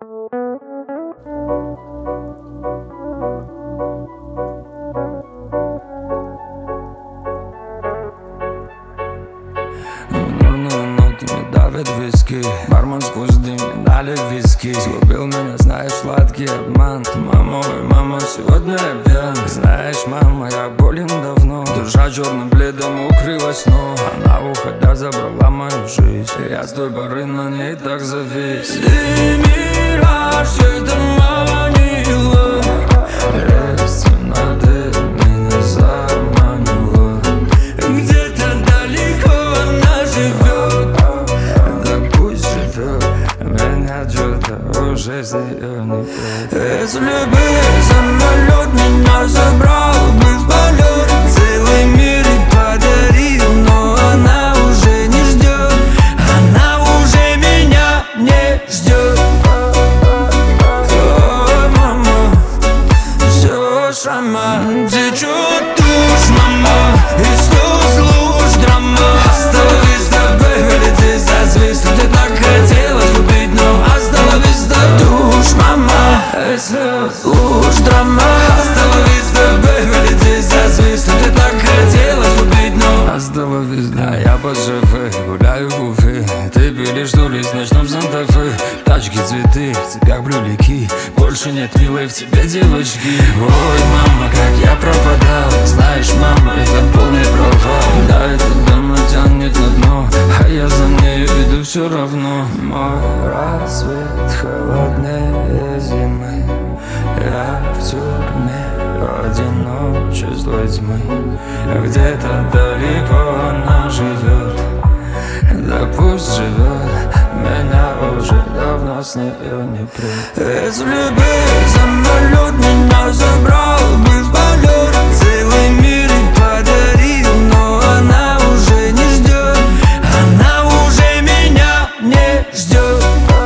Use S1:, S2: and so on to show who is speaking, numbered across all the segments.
S1: Нервную ноту не давит виски. Бармен сквозь дым не дали виски. Сгубил меня, знаешь, сладкий обман. Мама, ой, мама, сегодня я пьян. Знаешь, мама, я болен давно. Душа черным пледом укрылась, но она, уходя, забрала мою жизнь. Я с той поры на ней так завис. Ты мираж, все это манило. Меня заманила. Где-то далеко она живет. Да пусть живет. Меня что-то уже с нее не прет. Если бы самолет меня забрал бы в полет, целый мир и подарил, но она уже не ждет. Она уже меня не ждет. О, мама, все сама течет тушь, мама, и слез луж драма. Оставалась с тобой, вылети за звезду. Ты так хотела любить, но осталась до душ, мама, и слез луж драма. Оставалась с тобой, вылети за звезду. Ты так хотела любить, но осталась до. А я по ЖФ гуляю в Уфе. Ты пилишь тули с ночном Санта-Фе. Тачки, цветы, в цепях брюлики. Больше нет милой в тебе девочки. Ой, мама, как я пропадал. Знаешь, мама, это полный провал. Да, это давно тянет на дно, а я за нею иду все равно. Мой рассвет холоднее зимы. Я в тюрьме одиночества тьмы. Где-то далеко она живет. Да пусть живет. Меня уже давно с нее не прет. Если бы самолет меня забрал бы в полет, целый мир и подарил, но она уже не ждет. Она уже меня не ждет.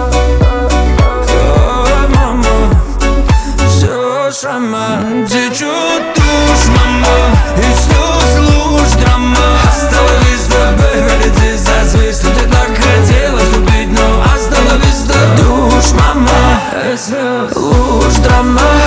S1: О, мама, все сама течет тушь, мама, и слез луж драма. Оставалась с тобой, вылети за звезду. Ты так хотела любить, но осталась до душ, мама, и слез луж драма.